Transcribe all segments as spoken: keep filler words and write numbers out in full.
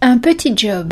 Un petit job.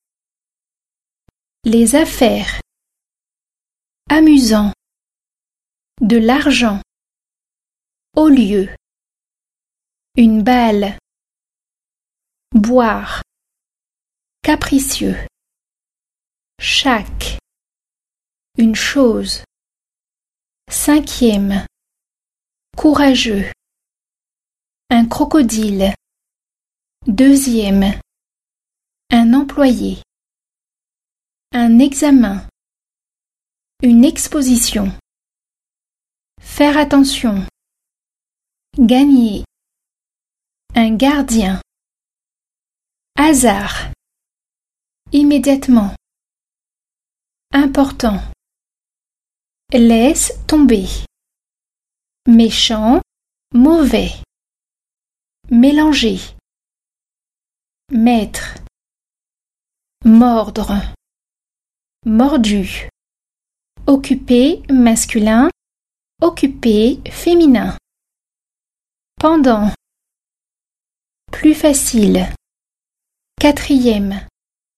Les affaires. Amusant. De l'argent. Au lieu. Une balle. Boire. Capricieux. Chaque. Une chose. Cinquième. Courageux. Un crocodile. Deuxième. Un employé. Un examen. Une exposition. Faire attention. Gagner. Un gardien. Hasard. Immédiatement. Important. Laisse tomber. Méchant, mauvais. Mélanger. Mettre. Mordre. Mordu. Occuper masculin. Occuper féminin. Pendant. Plus facile. Quatrième.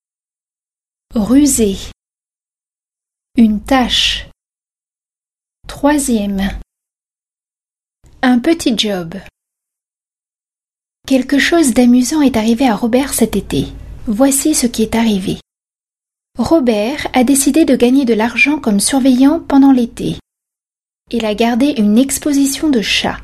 Rusé. Une tâche. Troisième. Un petit job. Quelque chose d'amusant est arrivé à Robert cet été. Voici ce qui est arrivé. Robert a décidé de gagner de l'argent comme surveillant pendant l'été. Il a gardé une exposition de chats.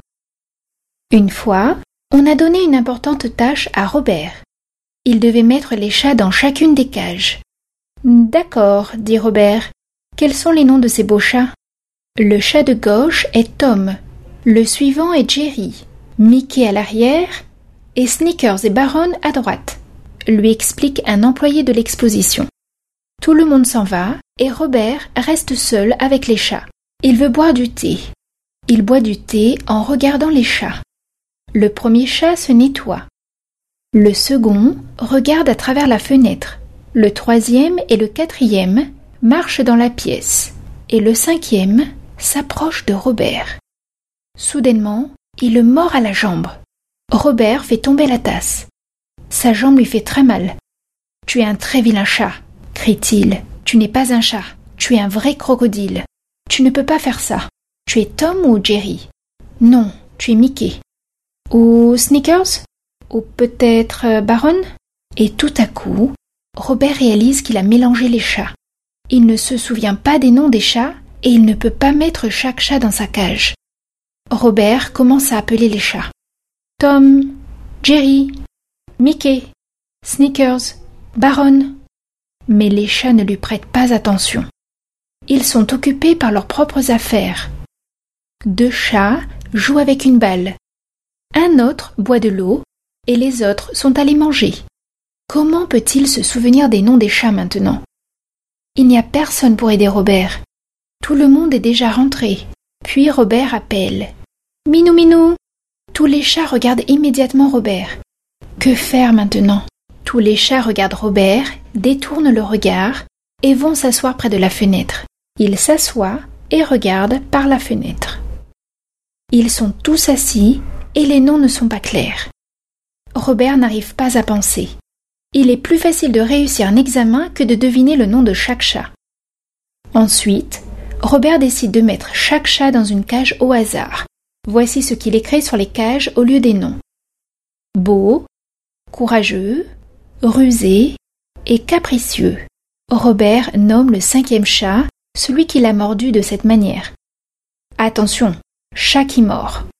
Une fois, on a donné une importante tâche à Robert. Il devait mettre les chats dans chacune des cages. « D'accord, dit Robert. Quels sont les noms de ces beaux chats ?»« Le chat de gauche est Tom. Le suivant est Jerry. Mickey à l'arrière et Snickers et Baron à droite. » lui explique un employé de l'exposition. Tout le monde s'en va et Robert reste seul avec les chats. Il veut boire du thé. Il boit du thé en regardant les chats. Le premier chat se nettoie. Le second regarde à travers la fenêtre. Le troisième et le quatrième marchent dans la pièce. Et le cinquième s'approche de Robert. Soudainement, il le mord à la jambe. Robert fait tomber la tasse. Sa jambe lui fait très mal. « Tu es un très vilain chat !» crie-t-il. « Tu n'es pas un chat, tu es un vrai crocodile. Tu ne peux pas faire ça. Tu es Tom ou Jerry ? Non, tu es Mickey. Ou Snickers ? Ou peut-être Baron ? » Et tout à coup, Robert réalise qu'il a mélangé les chats. Il ne se souvient pas des noms des chats et il ne peut pas mettre chaque chat dans sa cage. Robert commence à appeler les chats. Tom, Jerry, Mickey, Snickers, Baron. Mais les chats ne lui prêtent pas attention. Ils sont occupés par leurs propres affaires. Deux chats jouent avec une balle. Un autre boit de l'eau et les autres sont allés manger. Comment peut-il se souvenir des noms des chats maintenant ? Il n'y a personne pour aider Robert. Tout le monde est déjà rentré. Puis Robert appelle. « Minou, minou !» Tous les chats regardent immédiatement Robert. Que faire maintenant ? Tous les chats regardent Robert, détournent le regard et vont s'asseoir près de la fenêtre. Ils s'assoient et regardent par la fenêtre. Ils sont tous assis et les noms ne sont pas clairs. Robert n'arrive pas à penser. Il est plus facile de réussir un examen que de deviner le nom de chaque chat. Ensuite, Robert décide de mettre chaque chat dans une cage au hasard. Voici ce qu'il écrit sur les cages au lieu des noms. Beau, courageux, rusé et capricieux. Robert nomme le cinquième chat celui qui l'a mordu de cette manière. Attention, chat qui mord.